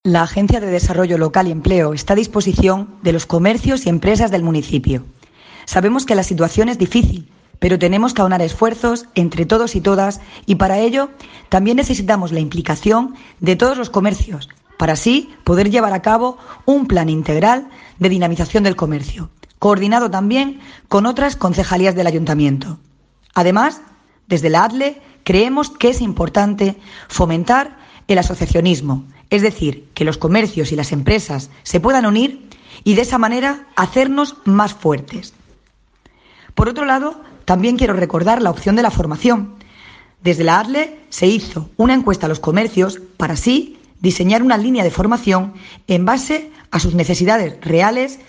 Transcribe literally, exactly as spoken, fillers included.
La Agencia de Desarrollo Local y Empleo está a disposición de los comercios y empresas del municipio. Sabemos que la situación es difícil, pero tenemos que aunar esfuerzos entre todos y todas y para ello también necesitamos la implicación de todos los comercios, para así poder llevar a cabo un plan integral de dinamización del comercio, coordinado también con otras concejalías del Ayuntamiento. Además, desde la A D L E creemos que es importante fomentar el asociacionismo, es decir, que los comercios y las empresas se puedan unir y de esa manera hacernos más fuertes. Por otro lado, también quiero recordar la opción de la formación. Desde la A D L E se hizo una encuesta a los comercios para así diseñar una línea de formación en base a sus necesidades reales